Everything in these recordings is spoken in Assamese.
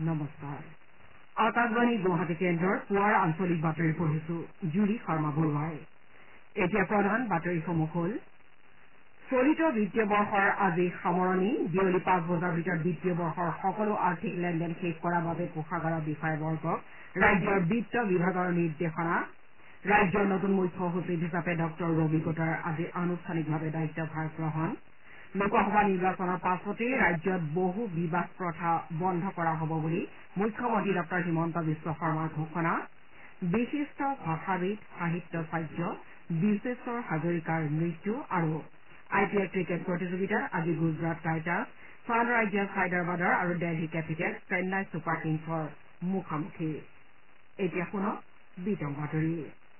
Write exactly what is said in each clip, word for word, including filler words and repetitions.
নমস্কাৰ আকাশবাণী গুৱাহাটী কেন্দ্ৰৰ পুৱাৰ আঞ্চলিক বাতৰি পঢ়িছো জুলি শৰ্মা বৰুৱাই এতিয়া প্ৰধান বাতৰিসমূহ হ'ল চলিত বিত্তীয় বৰ্ষৰ আজি সামৰণি বিয়লি পাঁচ বজাৰ ভিতৰত বিত্তীয় বৰ্ষৰ সকলো আৰ্থিক লেনদেন শেষ কৰাৰ বাবে কোষাগাৰৰ বিষয়াবৰ্গক ৰাজ্যৰ বিত্ত বিভাগৰ নিৰ্দেশনা ৰাজ্যৰ নতুন মুখ্য সচিব হিচাপে ডক্টৰ ৰবি গোটাৰ আজি আনুষ্ঠানিকভাৱে দায়িত্বভাৰ গ্ৰহণ লোকসভা নিৰ্বাচনৰ পাছতেই ৰাজ্যত বহু বিবাহ প্ৰথা বন্ধ কৰা হ'ব বুলি মুখ্যমন্ত্ৰী ডক্টৰ হিমন্ত বিশ্ব শৰ্মাৰ ঘোষণা বিশিষ্ট ভাষাবিদ সাহিত্যচাৰ্য বিশ্বেশ্বৰ হাজৰিকাৰ মৃত্যু আৰু আই পি এল ক্ৰিকেট প্ৰতিযোগিতাত আজি গুজৰাট টাইটান্ছ ছানৰাইজাৰ্ছ হায়দৰাবাদৰ আৰু দেলহি কেপিটেলছ চেন্নাই ছুপাৰ কিংছৰ মুখামুখি এতিয়া শুনক বিতং বাতৰি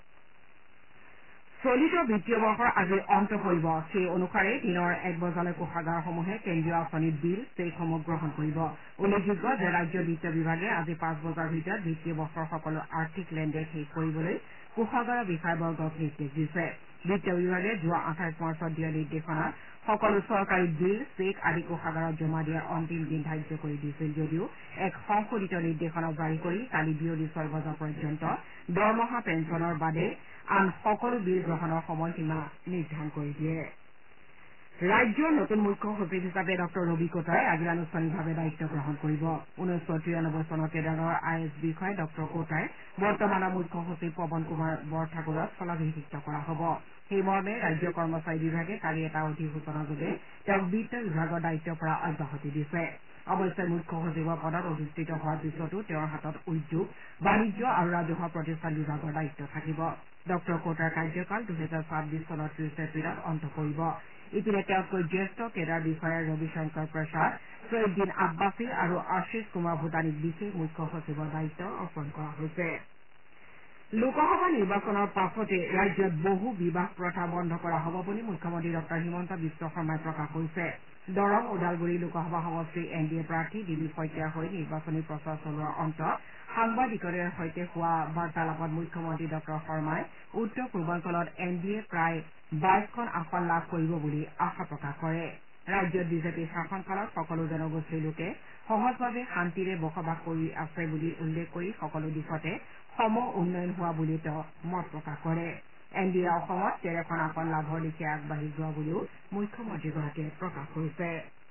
চলিত বিত্তীয় বৰ্ষৰ আজি অন্ত পৰিব সেই অনুসাৰে দিনৰ এক বজালৈ কোষাগাৰসমূহে কেন্দ্ৰীয় আঁচনিৰ বিল চেকসমূহ গ্ৰহণ কৰিব উল্লেখযোগ্য যে ৰাজ্যৰ বিত্ত বিভাগে আজি পাঁচ বজাৰ ভিতৰত বিত্তীয় বৰ্ষৰ সকলো আৰ্থিক লেনদেন শেষ কৰিবলৈ কোষাগাৰৰ বিষয়াবৰ্গক নিৰ্দেশ দিছে বিত্ত বিভাগে যোৱা আঠাইছ মাৰ্চত দিয়া নিৰ্দেশনাত সকলো চৰকাৰী বিল চেক আদি কোষাগাৰত জমা দিয়াৰ অন্তিম দিন ধাৰ্য কৰি দিছিল যদিও এক সংশোধিত নিৰ্দেশনা জাৰি কৰি কালি বিয়লি ছয় বজা পৰ্যন্ত দৰমহা পেঞ্চনৰ বাদে আন সকলো বিল গ্ৰহণৰ সময়সীমা নিৰ্ধাৰণ কৰি দিয়ে ৰাজ্যৰ নতুন মুখ্য সচিব হিচাপে ডক্টৰ ৰবি কোটাই আজি আনুষ্ঠানিকভাৱে দায়িত্ব গ্ৰহণ কৰিব ঊনৈছশ তিৰানব্বৈ চনৰ কেডাৰৰ আই এছ বিষয়া ডক্টৰ কোটাই বৰ্তমানৰ মুখ্য সচিব পৱন কুমাৰ বৰঠাকুৰক স্থলাভিষিক্ত কৰা হ'ব সেইমৰ্মে ৰাজ্য কৰ্মচাৰী বিভাগে কালি এটা অধিসূচনাযোগে তেওঁক বিত্ত বিভাগৰ দায়িত্বৰ পৰা অব্যাহতি দিছে অৱশ্যে মুখ্য সচিবৰ পদত অধিষ্ঠিত হোৱাৰ পিছতো তেওঁৰ হাতত উদ্যোগ বাণিজ্য আৰু ৰাজহুৱা প্ৰতিষ্ঠান বিভাগৰ দায়িত্ব থাকিব ডক্টৰ কোটাৰ কাৰ্যকাল দুহেজাৰ ছাব্বিছ চনৰ ত্ৰিশ এপ্ৰিলত অন্ত পৰিব ইপিনে তেওঁতকৈ জ্যেষ্ঠ কেডাৰ বিষয়া ৰবিশংকৰ প্ৰসাদ ছৈয়দিন আব্বাছী আৰু আশিষ কুমাৰ ভূটানীক বিশেষ মুখ্য সচিবৰ দায়িত্ব অৰ্পণ কৰা হৈছে লোকসভা নিৰ্বাচনৰ পাছতে ৰাজ্যত বহু বিবাহ প্ৰথা বন্ধ কৰা হ'ব বুলি মুখ্যমন্ত্ৰী ডক্টৰ হিমন্ত বিশ্ব শৰ্মাই প্ৰকাশ কৰিছে দৰং ওদালগুৰি লোকসভা সমষ্টিৰ এন ডি এ প্ৰাৰ্থী দিলীপ শইকীয়াৰ হৈ নিৰ্বাচনী প্ৰচাৰ চলোৱাৰ অন্তত সাংবাদিকৰ সৈতে হোৱা বাৰ্তালাপত মুখ্যমন্ত্ৰী ডক্টৰ শৰ্মাই উত্তৰ পূৰ্বাঞ্চলত এন ডি এ প্ৰায় বাইশখন আসন লাভ কৰিব বুলি আশা প্ৰকাশ কৰে ৰাজ্যত বিজেপিৰ শাসনকালত সকলো জনগোষ্ঠীৰ লোকে সহজভাৱে শান্তিৰে বসবাস কৰি আছে বুলি উল্লেখ কৰি সকলো দিশতে সম উন্নয়ন হোৱা বুলি তেওঁ মত প্ৰকাশ কৰে এন ডি এ অসমত তেৰখন আসন লাভৰ দিশে আগবাঢ়ি যোৱা বুলিও মুখ্যমন্ত্ৰীগৰাকীয়ে প্ৰকাশ কৰিছে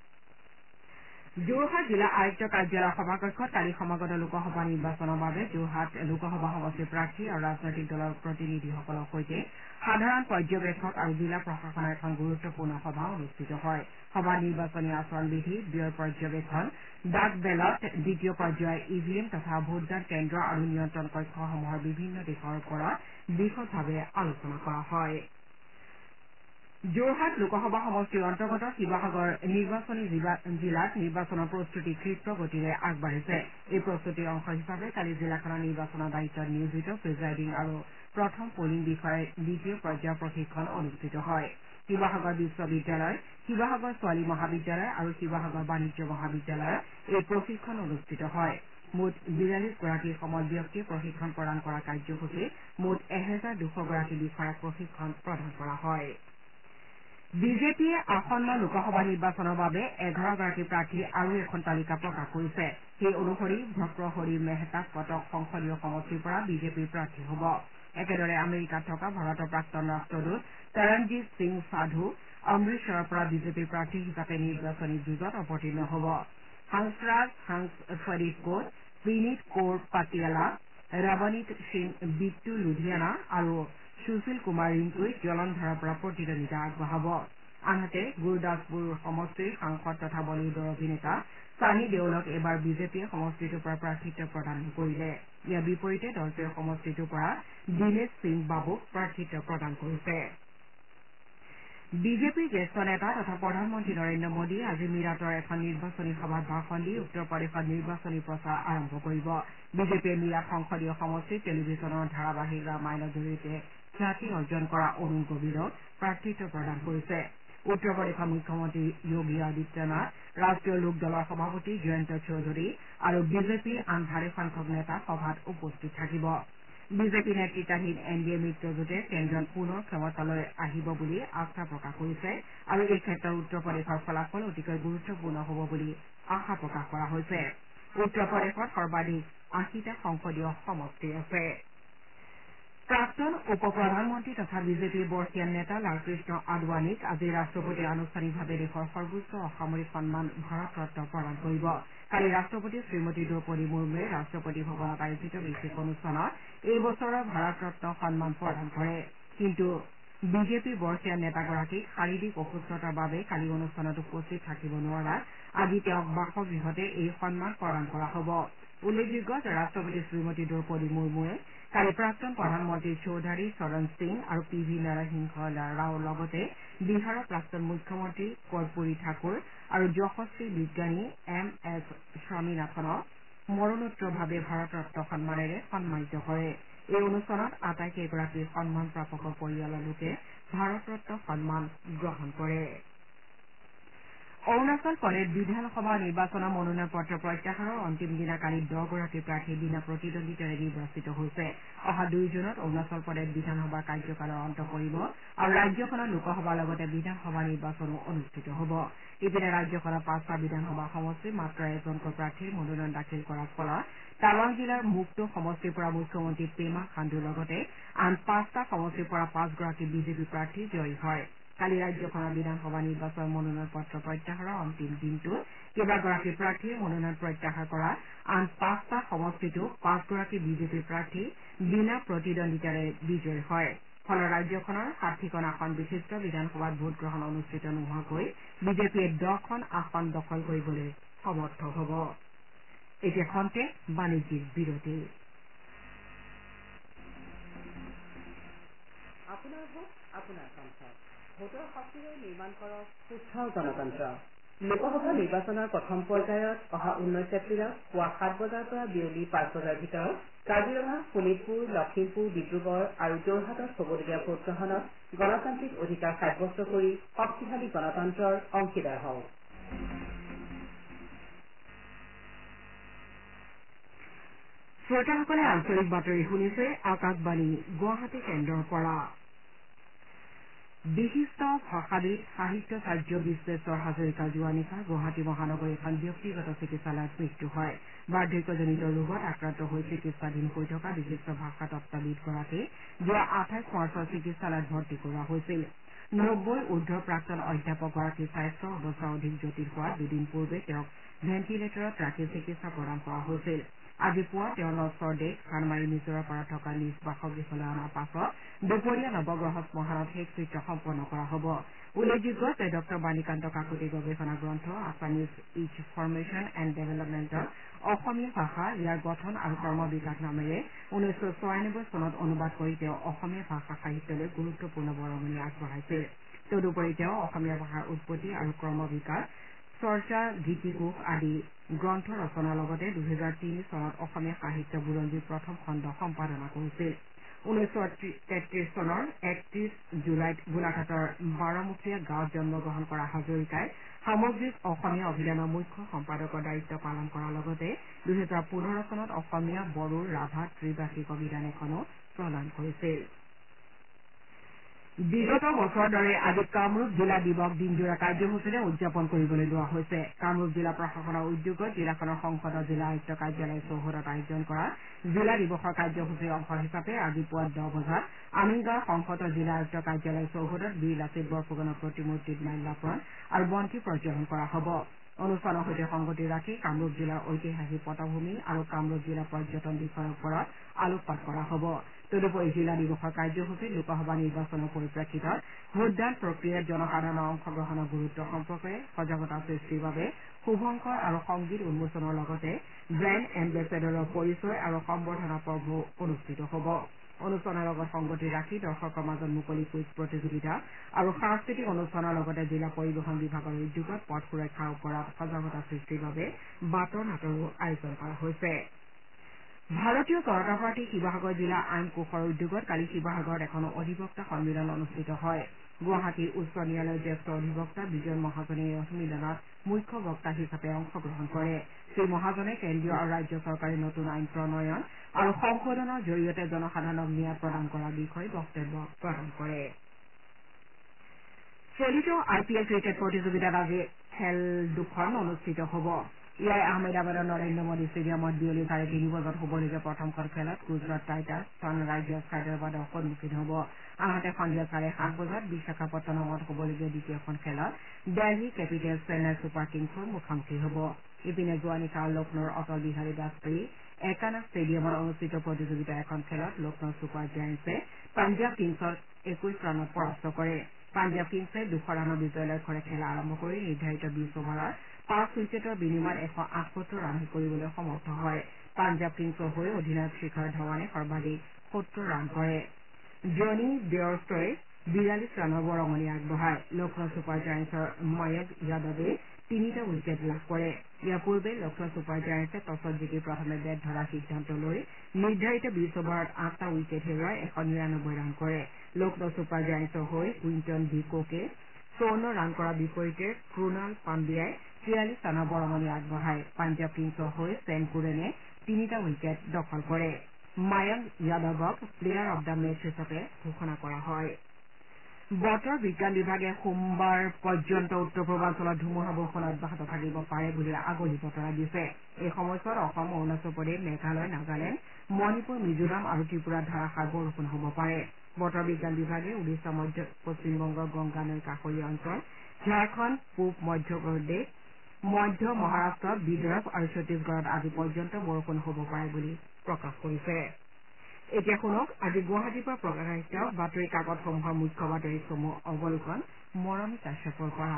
যোৰহাট জিলা আয়ুক্ত কাৰ্যালয়ৰ সভাকক্ষত কালি সমাগত লোকসভা নিৰ্বাচনৰ বাবে যোৰহাট লোকসভা সমষ্টিৰ প্ৰাৰ্থী আৰু ৰাজনৈতিক দলৰ প্ৰতিনিধিসকলৰ সৈতে সাধাৰণ পৰ্যবেক্ষক আৰু জিলা প্ৰশাসনৰ এখন গুৰুত্বপূৰ্ণ সভা অনুষ্ঠিত হয় সভা নিৰ্বাচনী আচৰণ বিধি ব্যয় পৰ্যবেক্ষণ ডাক বেলট দ্বিতীয় পৰ্যায়ৰ ই ভি এম তথা ভোটদান কেন্দ্ৰ আৰু নিয়ন্ত্ৰণ কক্ষসমূহৰ বিভিন্ন দিশৰ ওপৰত বিশদভাৱে আলোচনা কৰা হয় যোৰহাট লোকসভা সমষ্টিৰ অন্তৰ্গত শিৱসাগৰ নিৰ্বাচনী জিলাত নিৰ্বাচনৰ প্ৰস্তুতি ক্ষীপ্ৰ গতিৰে আগবাঢ়িছে এই প্ৰস্তুতিৰ অংশ হিচাপে কালি জিলাখনৰ নিৰ্বাচনৰ দায়িত্বত নিয়োজিত প্ৰিজাইডিং আৰু প্ৰথম পলিং বিষয়াৰ দ্বিতীয় পৰ্যায়ৰ প্ৰশিক্ষণ অনুষ্ঠিত হয় শিৱসাগৰ বিশ্ববিদ্যালয় শিৱসাগৰ ছোৱালী মহাবিদ্যালয় আৰু শিৱসাগৰ বাণিজ্য মহাবিদ্যালয়ত এই প্ৰশিক্ষণ অনুষ্ঠিত হয় মুঠ বিৰাল্লিছ গৰাকী সমল ব্যক্তিয়ে প্ৰশিক্ষণ প্ৰদান কৰা কাৰ্যসূচীত মুঠ এহেজাৰ দুশ গৰাকী বিষয়াক প্ৰশিক্ষণ প্ৰদান কৰা হয় বিজেপিয়ে আসন্ন লোকসভা নিৰ্বাচনৰ বাবে এঘাৰগৰাকী প্ৰাৰ্থীৰ আৰু এখন তালিকা প্ৰকাশ কৰিছে সেই অনুসৰি ভক্ৰহৰি মেহতাব কটক সংসদীয় সমষ্টিৰ পৰা বিজেপিৰ প্ৰাৰ্থী হ'ব একেদৰে আমেৰিকাত থকা ভাৰতৰ প্ৰাক্তন ৰাষ্ট্ৰদূত তৰণজিৎ সিং সাধু অমৃতসৰৰ পৰা বিজেপিৰ প্ৰাৰ্থী হিচাপে নিৰ্বাচনী যুঁজত অৱতীৰ্ণ হ'ব হংসৰাজ হংস ফৰিদ কোট বিনীত কৌৰ পাটিয়ালা ৰৱনীত সিং বিট্টু লুধিয়ানা আৰু সুশীল কুমাৰ ৰিংকুই জলন্ধৰৰ পৰা প্ৰতিদ্বন্দ্বিতা আগবঢ়াব আনহাতে গুৰদাসপুৰ সমষ্টিৰ সাংসদ তথা বলিউডৰ অভিনেতা ছানী দেওলক এইবাৰ বিজেপিয়ে সমষ্টিটোৰ পৰা প্ৰাৰ্থিত্ব প্ৰদান নকৰিলে ইয়াৰ বিপৰীতে দলটোৱে সমষ্টিটোৰ পৰা দীনেশ সিং বাবুক প্ৰাৰ্থিত্ব প্ৰদান কৰিছে বিজেপিৰ জ্যেষ্ঠ নেতা তথা প্ৰধানমন্ত্ৰী নৰেন্দ্ৰ মোদীয়ে আজি মিৰাটৰ এখন নিৰ্বাচনী সভাত ভাষণ দি উত্তৰ প্ৰদেশত নিৰ্বাচনী প্ৰচাৰ আৰম্ভ কৰিব বিজেপিয়ে মিৰাট সংসদীয় সমষ্টিত টেলিভিছনৰ ধাৰাবাহিক ৰামায়ণৰ জৰিয়তে খ্যাতি অৰ্জন কৰা অৰুণ গভীৰক প্ৰাৰ্থিত্ব প্ৰদান কৰিছে উত্তৰ প্ৰদেশৰ মুখ্যমন্ত্ৰী যোগী আদিত্যনাথ ৰাষ্ট্ৰীয় লোক দলৰ সভাপতি জয়ন্ত চৌধুৰী আৰু বিজেপিৰ আন ভালেসংখ্যক নেতা সভাত উপস্থিত থাকিব বিজেপি নেতৃত্বাধীন এন ডি এ মিত্ৰজোঁটে কেন্দ্ৰত পুনৰ ক্ষমতালৈ আহিব বুলি আস্থা প্ৰকাশ কৰিছে আৰু এই ক্ষেত্ৰত উত্তৰ প্ৰদেশৰ ফলাফল অতিকৈ গুৰুত্বপূৰ্ণ হ'ব বুলি আশা প্ৰকাশ কৰা হৈছে উত্তৰ প্ৰদেশত সৰ্বাধিক আশীটা সংসদীয় সমষ্টি আছে। প্ৰাক্তন উপ প্ৰধানমন্ত্ৰী তথা বিজেপিৰ বৰ্ষীয়ান নেতা লালকৃষ্ণ আদৱানীক আজি ৰাষ্ট্ৰপতিয়ে আনুষ্ঠানিকভাৱে দেশৰ সৰ্বোচ্চ অসামৰিক সন্মান ভাৰত ৰত্ন প্ৰদান কৰিব। কালি ৰাষ্ট্ৰপতি শ্ৰীমতী দ্ৰৌপদী মুৰ্মুৱে ৰাষ্ট্ৰপতি ভৱনত আয়োজিত বিশেষ অনুষ্ঠানত এই বছৰৰ ভাৰত ৰত্ন সন্মান প্ৰদান কৰে। কিন্তু বিজেপিৰ বৰ্ষীয়ান নেতাগৰাকীক শাৰীৰিক অসুস্থতাৰ বাবে কালি অনুষ্ঠানত উপস্থিত থাকিব নোৱাৰাত আজি তেওঁক বাসগৃহতে এই সন্মান প্ৰদান কৰা হ'ব। উল্লেখযোগ্য যে ৰাষ্ট্ৰপতি শ্ৰীমতী দ্ৰৌপদী মুৰ্মুৱে কালি প্ৰাক্তন প্ৰধানমন্ত্ৰী চৌধাৰী চৰণ সিং আৰু পি ভি নৰসিংহ ৰাওৰ লগতে বিহাৰৰ প্ৰাক্তন মুখ্যমন্ত্ৰী কৰ্পূৰী ঠাকুৰ আৰু যশস্বী বিজ্ঞানী এম এছ স্বামীনাথনক মৰণোত্তৰভাৱে ভাৰত ৰত্ন সন্মানেৰে সন্মানিত কৰে। এই অনুষ্ঠানত আটাইকেইগৰাকী সন্মান প্ৰাপকৰ পৰিয়ালৰ লোকে ভাৰত ৰত্ন সন্মান গ্ৰহণ কৰে। অৰুণাচল প্ৰদেশ বিধানসভা নিৰ্বাচনৰ মনোনয়ন পত্ৰ প্ৰত্যাহাৰৰ অন্তিম দিনা কালি দহগৰাকী প্ৰাৰ্থী বিনা প্ৰতিদ্বন্দ্বিতাৰে নিৰ্বাচিত হৈছে। অহা দুই জুনত অৰুণাচল প্ৰদেশ বিধানসভাৰ কাৰ্যকালৰ অন্ত পৰিব আৰু ৰাজ্যখনত লোকসভাৰ লগতে বিধানসভা নিৰ্বাচনো অনুষ্ঠিত হ'ব। ইপিনে ৰাজ্যখনৰ পাঁচটা বিধানসভা সমষ্টিত মাত্ৰ এজনকৈ প্ৰাৰ্থীৰ মনোনয়ন দাখিল কৰাৰ ফলত টাৱাং জিলাৰ মুক্তো সমষ্টিৰ পৰা মুখ্যমন্ত্ৰী পেমা খাণ্ডুৰ লগতে আন পাঁচটা সমষ্টিৰ পৰা পাঁচগৰাকী বিজেপি প্ৰাৰ্থী জয়ী হয়। কালি ৰাজ্যখনৰ বিধানসভা নিৰ্বাচনৰ মনোনয়ন পত্ৰ প্ৰত্যাহাৰৰ অন্তিম দিনটোত কেইবাগৰাকী প্ৰাৰ্থীয়ে মনোনয়ন প্ৰত্যাহাৰ কৰা আন পাঁচটা সমষ্টিতো পাঁচগৰাকী বিজেপি প্ৰাৰ্থী বিনা প্ৰতিদ্বন্দ্বিতাৰে বিজয়ী হয়। ফলত ৰাজ্যখনৰ ষাঠিখন আসন বিশিষ্ট বিধানসভাত ভোটগ্ৰহণ অনুষ্ঠিত নোহোৱাকৈ বিজেপিয়ে দহখন আসন দখল কৰিবলৈ সমৰ্থ হ'ব। এতিয়া খন্তেক বাণিজ্যিক বিৰতি। আপোনাৰ ভোট আপোনাৰ কণ্ঠ। ভোটৰ শক্তিৰে নিৰ্মাণ কৰক সুস্থ গণতন্ত্ৰ। লোকসভা নিৰ্বাচনৰ প্ৰথম পৰ্যায়ত অহা ঊনৈছ এপ্ৰিলত পুৱা সাত বজাৰ পৰা বিয়লি পাঁচ বজাৰ ভিতৰত কাজিৰঙা, শোণিতপুৰ, লখিমপুৰ, ডিব্ৰুগড় আৰু যোৰহাটত হ'বলগীয়া ভোটগ্ৰহণত গণতান্ত্ৰিক অধিকাৰ সাব্যস্ত কৰি শক্তিশালী গণতন্ত্ৰৰ অংশীদাৰ হওক। শ্ৰোতাসকলে আঞ্চলিক বাতৰি শুনিছে আকাশবাণী গুৱাহাটী কেন্দ্ৰৰ পৰা। বিশিষ্ট ভাষাবিদ সাহিত্যাচাৰ্য বিশ্বেশ্বৰ হাজৰিকাৰ যোৱা নিশা গুৱাহাটী মহানগৰীৰ এখন ব্যক্তিগত চিকিৎসালয়ত মৃত্যু হয়। বাৰ্ধক্যজনিত ৰোগত আক্ৰান্ত হৈ চিকিৎসাধীন হৈ থকা বিশিষ্ট ভাষাতত্ববিদগৰাকীক যোৱা আঠাইছ মাৰ্চত চিকিৎসালয়ত ভৰ্তি কৰোৱা হৈছিল। নব্বৈৰ ঊৰ্ধৰ প্ৰাক্তন অধ্যাপকগৰাকীৰ স্বাস্থ্যৰ অৱস্থা অধিক জটিল হোৱাত দুদিন পূৰ্বে তেওঁক ভেণ্টিলেটৰত ৰাখি চিকিৎসা প্ৰদান কৰা হৈছিল। আজি পুৱা তেওঁ নশ্বৰ দেহ চানমাৰি নিজৰাপাৰত থকা নিজ বাসগৃহলৈ অনাৰ পাছত দুপৰীয়া নৱগ্ৰহ শ্মশানত শেষকৃত্য সম্পন্ন কৰা হ'ব। উল্লেখযোগ্য যে ডঃ বাণীকান্ত কাকতিৰ গৱেষণা গ্ৰন্থ আছামিজ ইচ ফৰ্মেশ্যন এণ্ড ডেভেলপমেণ্টত অসমীয়া ভাষা ইয়াৰ গঠন আৰু কৰ্মবিকাশ নামেৰে ঊনৈছশ ছয়ানব্বৈ চনত অনুবাদ কৰি তেওঁ অসমীয়া ভাষা সাহিত্যলৈ গুৰুত্বপূৰ্ণ বৰঙণি আগবঢ়াইছিল। তদুপৰি তেওঁ অসমীয়া ভাষাৰ উৎপত্তি আৰু ক্ৰমবিকাশ, চৰ্চা, গীতিকোষ আদি গ্ৰন্থ ৰচনাৰ লগতে দুহেজাৰ তিনি চনত অসমীয়া সাহিত্য বুৰঞ্জীৰ প্ৰথম খণ্ড সম্পাদনা কৰিছিল। ঊনৈছশ তেত্ৰিশ চনৰ একত্ৰিশ জুলাইত গোলাঘাটৰ বাৰমুখীয়া গাঁৱত জন্মগ্ৰহণ কৰা হাজৰিকাই সামগ্ৰিক অসমীয়া অভিধানৰ মুখ্য সম্পাদকৰ দায়িত্ব পালন কৰাৰ লগতে দুহেজাৰ পোন্ধৰ চনত অসমীয়া, বড়ো, ৰাভা ত্ৰিভাষিক অভিধান এখনো প্ৰদান কৰিছিল। বিগত বছৰৰ দৰে আজি কামৰূপ জিলা দিৱস দিনজোৰা কাৰ্যসূচীৰে উদযাপন কৰিবলৈ লোৱা হৈছে। কামৰূপ জিলা প্ৰশাসনৰ উদ্যোগত জিলাখনৰ সংসদৰ জিলা আয়ুক্ত কাৰ্যালয় চৌহদত আয়োজন কৰা জিলা দিৱসৰ কাৰ্যসূচীৰ অংশ হিচাপে আজি পুৱা দহ বজাত আমিনগাঁৱৰ সংসদৰ জিলা আয়ুক্ত কাৰ্যালয় চৌহদত বীৰ লাচিত বৰফুকনৰ প্ৰতিমূৰ্তিত মাল্যাৰ্পণ আৰু বন্তি প্ৰজ্বলন কৰা হ'ব। অনুষ্ঠানৰ সৈতে সংগতি ৰাখি কামৰূপ জিলাৰ ঐতিহাসিক পটভূমি আৰু কামৰূপ জিলা পৰ্যটন বিষয়ৰ ওপৰত আলোকপাত কৰা হ'ব। তদুপৰি জিলা দিৱসৰ কাৰ্যসূচীত লোকসভা নিৰ্বাচনৰ পৰিপ্ৰেক্ষিতত ভোটদান প্ৰক্ৰিয়াত জনসাধাৰণৰ অংশগ্ৰহণৰ গুৰুত্ব সম্পৰ্কে সজাগতা সৃষ্টিৰ বাবে শুভংকৰ আৰু সংগীত উন্মোচনৰ লগতে ব্ৰেণ্ড এম্বেছেডৰৰ পৰিচয় আৰু সম্বৰ্ধনা পৰ্বও অনুষ্ঠিত হ'ব। অনুষ্ঠানৰ লগত সংগতি ৰাখি দৰ্শকৰ মাজত মুকলি কুইজ প্ৰতিযোগিতা আৰু সাংস্কৃতিক অনুষ্ঠানৰ লগতে জিলা পৰিবহণ বিভাগৰ উদ্যোগত পথ সুৰক্ষাৰ ওপৰত সজাগতা সৃষ্টিৰ বাবে বাটৰ নাটৰো আয়োজন কৰা হৈছে। ভাৰতীয় জনতা পাৰ্টী শিৱসাগৰ জিলা আইন কোষৰ উদ্যোগত কালি শিৱসাগৰত এখন অধিবক্তা সন্মিলন অনুষ্ঠিত হয়। গুৱাহাটী উচ্চ ন্যায়ালয়ৰ জ্যেষ্ঠ অধিবক্তা বিজয় মহাজনে এই সন্মিলনত মুখ্য বক্তা হিচাপে অংশগ্ৰহণ কৰে। শ্ৰীমহাজনে কেন্দ্ৰীয় আৰু ৰাজ্য চৰকাৰে নতুন আইন প্ৰণয়ন আৰু সংশোধনৰ জৰিয়তে জনসাধাৰণক ন্যায় প্ৰদান কৰাৰ বিষয়ে বক্তব্য প্ৰদান কৰে। চলিত আই পি এল ক্ৰিকেট প্ৰতিযোগিতাত আজি খেল দুখন অনুষ্ঠিত হ'ব। ইয়াই আহমেদাবাদৰ নৰেন্দ্ৰ মোদী ষ্টেডিয়ামত বিয়লি চাৰে তিনি বজাত হ'বলগীয়া প্ৰথমখন খেলত গুজৰাট টাইটাৰ্ছ ছানৰাইজাৰ্ছ হায়দৰাবাদৰ সন্মুখীন হ'ব আনহাতে সন্ধিয়া চাৰে সাত বজাত বিশাখাপট্টনমত হ'বলগীয়া দ্বিতীয়খন খেলত দেলহি কেপিটেলছ চেন্নাই ছুপাৰ কিংছৰ মুখামুখি হ'ব ইপিনে যোৱা নিশা লক্ষ্ণৌৰ অটল বিহাৰী বাজপেয়ী একানা ষ্টেডিয়ামত অনুষ্ঠিত প্ৰতিযোগিতাৰ এখন খেলত লক্ষ্ণৌ ছুপাৰ জায়েণ্টছে পাঞ্জাৱ কিংছক একৈশ ৰাণত পৰাস্ত কৰে পাঞ্জাৱ কিংছে দুশ ৰাণৰ বিজয় লক্ষ্যৰে খেলা আৰম্ভ কৰি নিৰ্ধাৰিত বিশ অভাৰত পাঁচ উইকেটৰ বিনিময়ত এশ আঠসত্তৰ ৰান কৰিবলৈ সমৰ্থ হয় পাঞ্জাৱ কিংছৰ হৈ অধিনায়ক শিখৰ ধাৱানে সৰ্বাধিক সত্তৰ ৰান কৰে জনি বেয়ৰষ্টই বিৰাল্লিছ ৰানৰ বৰঙণি আগবঢ়ায় লক্ষ্ণৌ ছুপাৰ জায়েণ্টছৰ ময়ংক যাদৱে তিনিটা উইকেট লাভ কৰে ইয়াৰ পূৰ্বে লক্ষ্ণৌ ছুপাৰ জায়েণ্টছে টছত জিকি প্ৰথমে বেট ধৰাৰ সিদ্ধান্ত লৈ নিৰ্ধাৰিত বিশ অভাৰত আঠটা উইকেট হেৰুৱাই এশ নিৰানব্বৈ ৰান কৰে লক্ষ্ণৌ ছুপাৰ জায়েণ্টছৰ হৈ কুইণ্টন ডি কোকে চৌৱন্ন ৰান কৰাৰ বিপৰীতে ক্ৰুণাল পাণ্ডিয়াই তিয়াল্লিছ ৰানৰ বৰঙণি আগবঢ়ায় পাঞ্জাৱ কিংছৰ হৈ ছেম কুৰেনে তিনিটা উইকেট দখল কৰে মায়ংক যাদৱক প্লেয়াৰ অব দ্য মেচ হিচাপে ঘোষণা কৰা হয় বতৰ বিজ্ঞান বিভাগে সোমবাৰ পৰ্যন্ত উত্তৰ পূৰ্বাঞ্চলত ধুমুহা বৰষুণ অব্যাহত থাকিব পাৰে বুলি আগলি বতৰা দিছে এই সময়ছোৱাত অসম অৰুণাচল প্ৰদেশ মেঘালয় নাগালেণ্ড মণিপুৰ মিজোৰাম আৰু ত্ৰিপুৰাত ধাৰাসাৰ বৰষুণ হ'ব পাৰে বতৰ বিজ্ঞান বিভাগে উৰিষ্যা মধ্য পশ্চিমবংগৰ গংগা নৈৰ কাষৰীয়া অঞ্চল ঝাৰখণ্ড পূব মধ্যপ্ৰদেশ মধ্য মহাৰাট্ট বিদৰ্ভ আৰু ছত্তিশগড়ত আজি পৰ্যন্ত বৰষুণ হ'ব পাৰে বুলি প্ৰকাশ কৰিছে এতিয়া শুনক আজি গুৱাহাটীৰ পৰা প্ৰকাশিত বাতৰি কাকতসমূহৰ মুখ্য বাতৰি চমু অৱলোকন মৰমী কাশ্যপৰ পৰা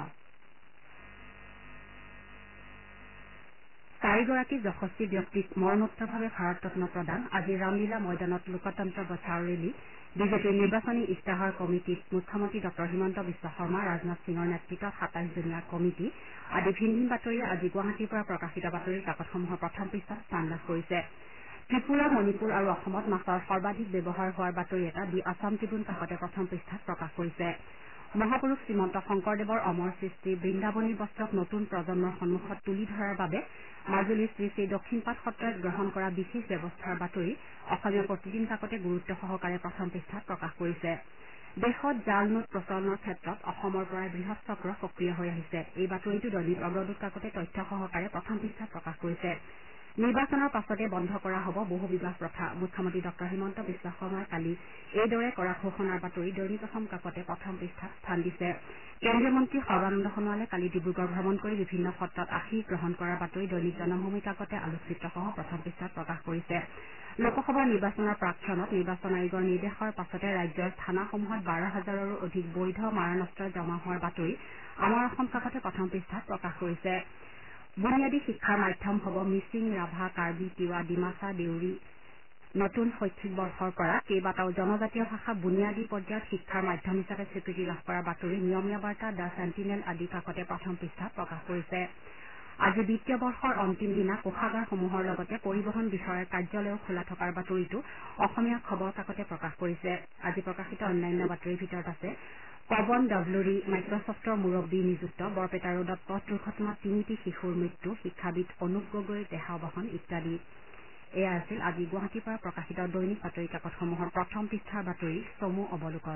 চাৰিগৰাকী যশস্বী ব্যক্তিক মৰণোত্তৰভাৱে ভাৰতৰত্ন প্ৰদান আজি ৰামলীলা ময়দানত লোকতন্ত্ৰ বচাও ৰেলী বিজেপিৰ নিৰ্বাচনী ইস্তাহাৰ কমিটীত মুখ্যমন্ত্ৰী ডঃ হিমন্ত বিশ্ব শৰ্মা ৰাজনাথ সিঙৰ নেতৃত্বত সাতাইছজনীয়া কমিটী আদি ভিন ভিন বাতৰিয়ে আজি গুৱাহাটীৰ পৰা প্ৰকাশিত বাতৰি কাকতসমূহৰ প্ৰথম পৃষ্ঠাত স্থান লাভ কৰিছে ত্ৰিপুৰা মণিপুৰ আৰু অসমত মাছৰ সৰ্বাধিক ব্যৱহাৰ হোৱাৰ বাতৰি এটা দি আছাম ট্ৰিবিউন কাকতে প্ৰথম পৃষ্ঠাত প্ৰকাশ কৰিছে মহাপুৰুষ শ্ৰীমন্ত শংকৰদেৱৰ অমৰ সৃষ্টি বৃন্দাবনী বস্ত্ৰক নতুন প্ৰজন্মৰ সন্মুখত তুলি ধৰাৰ বাবে মাজুলীৰ শ্ৰী শ্ৰী দক্ষিণপাট সত্ৰই গ্ৰহণ কৰা বিশেষ ব্যৱস্থাৰ বাতৰি অসমীয়া প্ৰতিদিন কাকতে গুৰুত্ব সহকাৰে প্ৰথম পৃষ্ঠাত প্ৰকাশ কৰিছে দেশত জাল নোট প্ৰচলনৰ ক্ষেত্ৰত অসমৰ পৰাই বৃহৎ চক্ৰ সক্ৰিয় হৈ আহিছে এই বাতৰিটো দৈনিক অগ্ৰদূত কাকতে তথ্য সহকাৰে প্ৰথম পৃষ্ঠাত প্ৰকাশ কৰিছে নিৰ্বাচনৰ পাছতে বন্ধ কৰা হ'ব বহু বিবাহ প্ৰথা মুখ্যমন্ত্ৰী ডঃ হিমন্ত বিশ্ব শৰ্মাই কালি এইদৰে কৰা ঘোষণাৰ বাতৰি দৈনিক অসম কাকতে প্ৰথম পৃষ্ঠাত স্থান দিছে কেন্দ্ৰীয় মন্ত্ৰী সৰ্বানন্দ সোণোৱালে কালি ডিব্ৰুগড় ভ্ৰমণ কৰি বিভিন্ন সত্ৰত আশীষ গ্ৰহণ কৰাৰ বাতৰি দৈনিক জনমভূমি কাকতে আলোকচিত্ৰসহ প্ৰথম পৃষ্ঠাত প্ৰকাশ কৰিছে লোকসভা নিৰ্বাচনৰ প্ৰাক্ষণত নিৰ্বাচন আয়োগৰ নিৰ্দেশৰ পাছতে ৰাজ্যৰ থানাসমূহত বাৰ হাজাৰৰো অধিক বৈধ মাৰণাস্ত্ৰ জমা হোৱাৰ বাতৰি আমাৰ অসম কাকতে প্ৰথম পৃষ্ঠাত প্ৰকাশ কৰিছে বুনিয়াদী শিক্ষাৰ মাধ্যম হ'ব মিচিং ৰাভা কাৰ্বি তিৱা ডিমাচা দেউৰী নতুন শৈক্ষিক বৰ্ষৰ পৰা কেইবাটাও জনজাতীয় ভাষা বুনিয়াদী পৰ্যায়ত শিক্ষাৰ মাধ্যম হিচাপে স্বীকৃতি লাভ কৰাৰ বাতৰি নিয়মীয়া বাৰ্তা দ্য চেণ্টিনেল আদি কাকতে প্ৰথম পৃষ্ঠাত প্ৰকাশ কৰিছে আজি বিত্তীয় বৰ্ষৰ অন্তিম দিনা কোষাগাৰসমূহৰ লগতে পৰিবহণ বিষয়াৰ কাৰ্যালয়ও খোলা থকাৰ বাতৰিটো অসমীয়া খবৰ কাকতে প্ৰকাশ কৰিছে আজি প্ৰকাশিত অন্যান্য বাতৰিৰ ভিতৰত আছে পৱন ডভলুৰী মাইক্ৰছফ্টৰ মুৰব্বী নিযুক্ত বৰপেটা ৰোডত পথ দুৰ্ঘটনাত তিনিটি শিশুৰ মৃত্যু শিক্ষাবিদ অনুপ গগৈৰ দেহাৱসান ইত্যাদি এয়া আছিল আজি গুৱাহাটীৰ পৰা প্ৰকাশিত দৈনিক বাতৰি কাকতসমূহৰ প্ৰথম পৃষ্ঠাৰ বাতৰি চমু অৱলোকন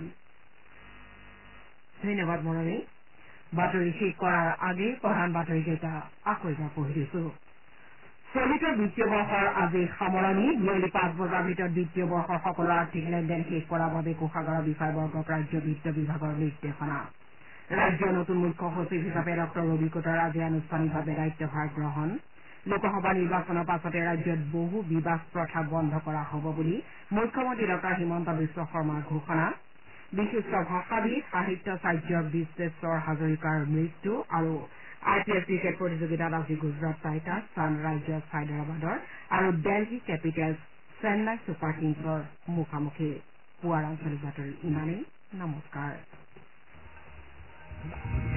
ধন্যবাদ মৰমী বাতৰি শেষ কৰাৰ আগেয়ে প্ৰধান বাতৰিকেইটা আকৌ এবাৰ পঢ়ি দিছো চলিত বিত্তীয় বৰ্ষৰ আজি সামৰণি বিয়লি পাঁচ বজাৰ ভিতৰত বিত্তীয় বৰ্ষৰ সকলো আৰ্থিক লেনদেন শেষ কৰাৰ বাবে কোষাগাৰৰ বিষয়বৰ্গক ৰাজ্য বিত্ত বিভাগৰ নিৰ্দেশনা ৰাজ্যৰ নতুন মুখ্য সচিব হিচাপে ডঃ ৰবি কোটাৰ আজি আনুষ্ঠানিকভাৱে দায়িত্বভাৰ গ্ৰহণ লোকসভা নিৰ্বাচনৰ পাছতে ৰাজ্যত বহু বিবাহ প্ৰথা বন্ধ কৰা হ'ব বুলি মুখ্যমন্ত্ৰী ডঃ হিমন্ত বিশ্ব শৰ্মাৰ ঘোষণা বিশিষ্ট ভাষাবিদ সাহিত্যাচাৰ্য বিশ্বেশ্বৰ হাজৰিকাৰ মৃত্যু আৰু আই পি এল ক্ৰিকেট প্ৰতিযোগিতাত আজি গুজৰাট টাইটাৰ্ছ ছানৰাইজাৰ্ছ হায়দৰাবাদৰ আৰু দেলহি কেপিটেলছ চেন্নাই ছুপাৰ কিংছৰ মুখামুখি পুৱাৰ আঞ্চলিক বাতৰি ইমানেই নমস্কাৰ